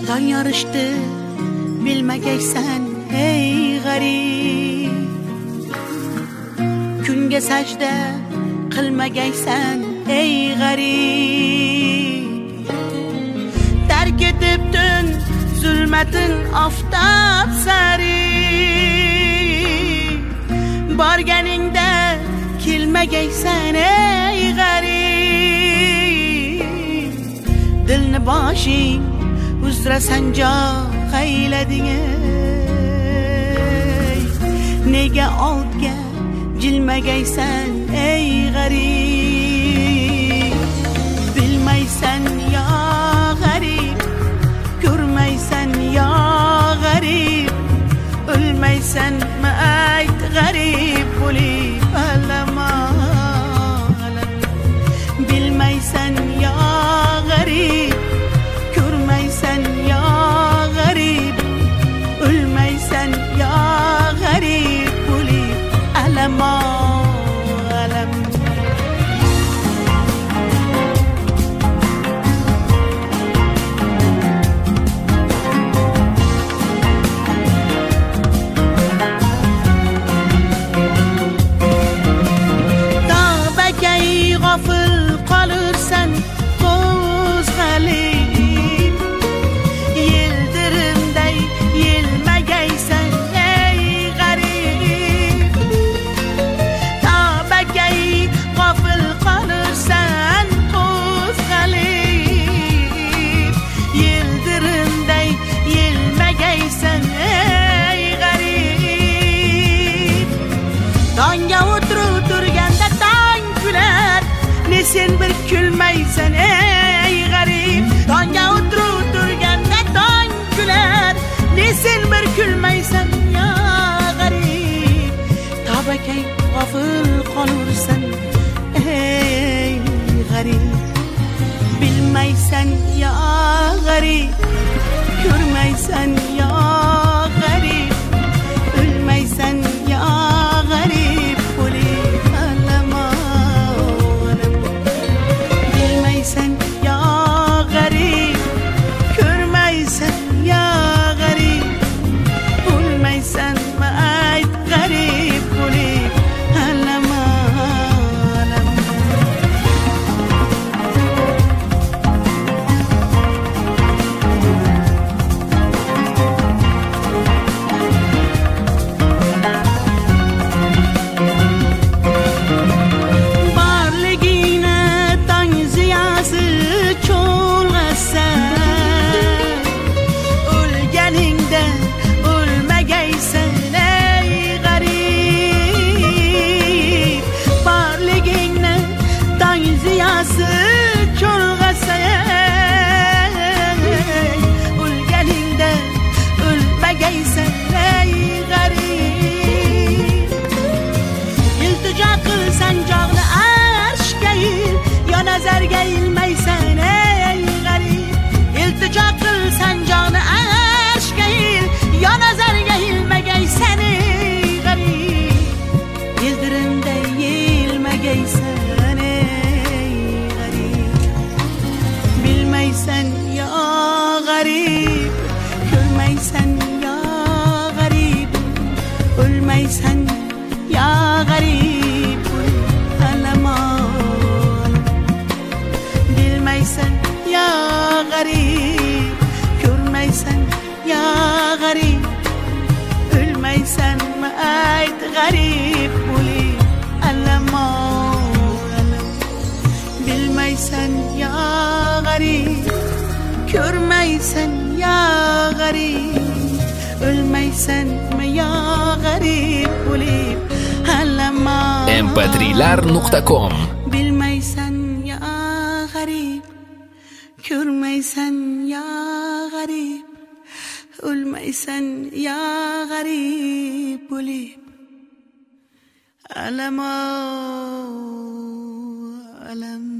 Tan yarıştı bilmegeysen ey garip. Kunga sajda qilmagaysan ey garip. Terk etibdin zulmatin oftob sari. Borganingda kelmagaysan ey garip. Dilni boshing uzra sanjo qaylading ey. Nega oldga jilmagaysan ey garip. Bilmaysan ya garip, ko'rmaysan ya garip. O'lmaysan ma ayt garip bo'lib alamalam. Bilmaysan ya garip, ko'rmaysan ya garip. O'lmaysan ya garip bo'lib alamalam. G'afil qolursan qo'zg'alib. Yildirimday yilmagaysan ey g'arib. Tavbagay g'afil qolursan qo'zg'alib. Yildirimday yilmagaysan ey g'arib. Tongga o'tirib turganda tong kular, ne sen bir kulmaysan ey garip. Tongga o'tirib turganda tong kular, ne sen bir kulmaysan ya garip. Tavbakay g'afil qolursan ey garip. Bilmaysan ya garip, ko'rmaysan ya garip. O'lmaysan ya garip bo'lib alamalam. Bilmaysan ya garip, ko'rmaysan ya garip. O'lmaysan ma ayt garip bo'lib alamalam. Barligina tong ziyasi cho'lg'asa. O'lganingda o'lmagaysan ey garip. Barligingni tong ziyasi cho'lg'asa. O'lganingda o'lmagaysan ey garip. İltica qilsan jog'ni arshga il, yo nazarga ilmaysan ey garip. İltica qilsan jog'ni arshga il, yo nazarga ilmagaysan ey garip. Yildirimday yilmagaysan ey garip. Bilmaysan ya garip, ko'rmaysan ya garip. O'lmaysan ya garip alamalam. Bilmaysan ya garip, ko'rmaysan ya garip. O'lmaysan ma ayt garip bo'lib alamalam. Bilmaysan ya garip, ko'rmaysan ya garip. O'lmaysan ma ya garip bo'lib alamalam. mp3lar.com Bilmaysan ya garip, ko'rmaysan ya garip. O'lmaysan ya garip bo'lib alamalam.